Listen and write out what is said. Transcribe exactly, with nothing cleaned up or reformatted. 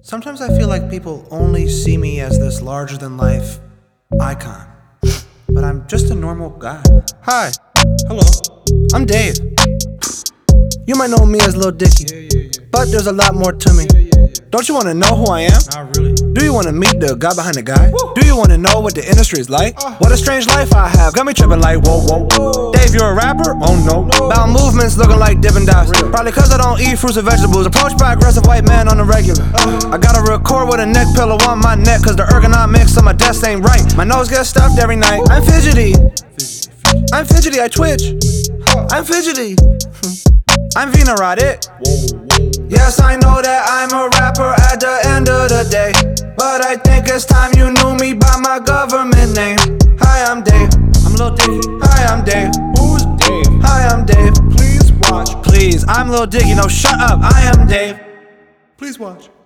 Sometimes I feel like people only see me as this larger-than-life icon, but I'm just a normal guy. Hi. Hello. I'm Dave. You might know me as Lil Dicky, Yeah, yeah, yeah. but there's a lot more to me. Yeah, yeah, yeah. Don't you wanna know who I am? Not really. Do you wanna meet the guy behind the guy? Woo. Do you wanna know what the industry is like? Uh. What a strange life I have, got me tripping like whoa, whoa, whoa. Dave, you're a rapper? Oh no. No. Bowel movements looking like Dippin' Dots. Really? Probably cause I don't eat fruits and vegetables. Approached by aggressive white man on the regular. Uh. I gotta record with a neck pillow on my neck, cause the ergonomics on my desk ain't right. My nose gets stuffed every night. I'm fidgety. I'm fidgety, I twitch. I'm fidgety. I'm Venerotic. Yes, I know that I'm a rapper at the end of the day, but I think it's time you knew me by my government name. Hi, I'm Dave. I'm Lil Dicky. Hi, I'm Dave. Who's Dave? Hi, I'm Dave. Please watch. Please, I'm Lil Dicky. No, shut up. I am Dave. Please watch.